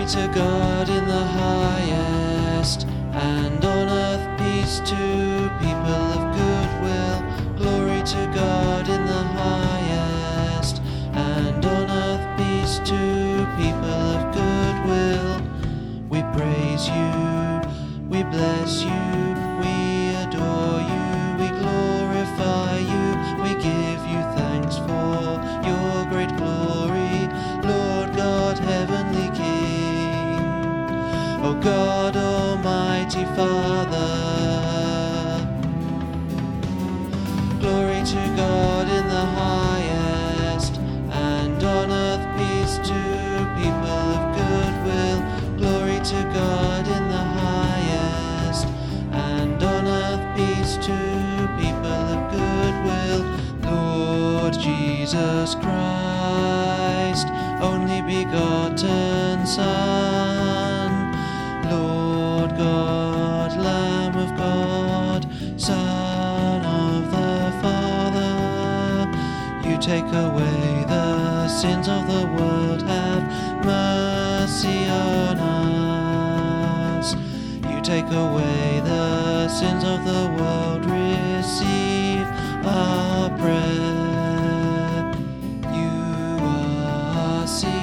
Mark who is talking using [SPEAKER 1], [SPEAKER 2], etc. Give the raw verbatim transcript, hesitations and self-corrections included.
[SPEAKER 1] Glory to God in the highest, and on earth peace to people of good will. Glory to God in the highest, and on earth peace to people of good will. We praise you, we bless you, we adore you, we glorify you, we give you thanks for your great glory, Lord God, heavenly King. O God, Almighty Father, glory to God in the highest, and on earth peace to people of good will. Glory to God in the highest, and on earth peace to people of good will. Lord Jesus Christ, only begotten Son, Lord God, Lamb of God, Son of the Father, you take away the sins of the world, have mercy on us. You take away the sins of the world, receive our prayer. You are seated